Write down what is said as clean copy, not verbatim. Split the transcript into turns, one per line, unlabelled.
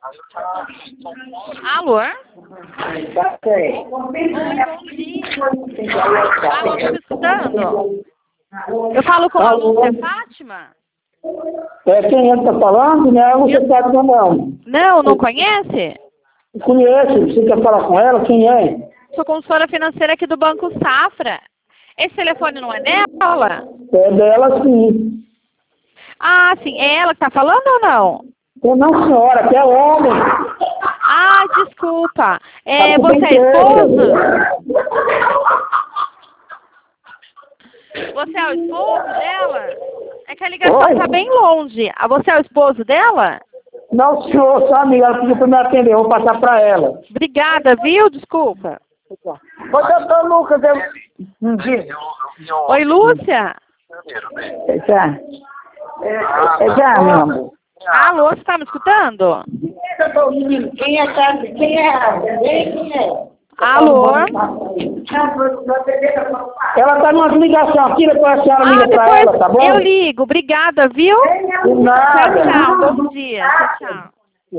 Alô?
Oi,
bom dia. Alô, tá me escutando? Eu falo com a Lúcia Fátima?
quem é que tá falando? Não é você tá não.
Não conhece?
Conheço, você quer falar com ela? Quem é?
Sou consultora financeira aqui do Banco Safra. Esse telefone não é dela?
É dela, sim.
Ah, sim. É ela que tá falando ou não?
Não, senhora, que é homem.
Ah, desculpa.
Tá tudo
Você
bem
é esposo?
certo.
Você é o esposo dela? É que a ligação
Oi?
tá bem longe. Você é o esposo dela?
Não, senhor, sua amiga, ela pediu para me atender, eu vou passar para ela.
Obrigada, viu? Desculpa.
Ô, doutor Lucas, eu...
Oi, Lúcia?
Já, meu amor.
Alô, você tá me escutando?
Quem é? Quem é?
Alô?
Ela tá numa ligação aqui, depois a senhora liga pra
Depois
ela, tá bom?
eu ligo. Obrigada, viu?
De nada.
Tchau, tchau. Bom dia. Tchau, tchau.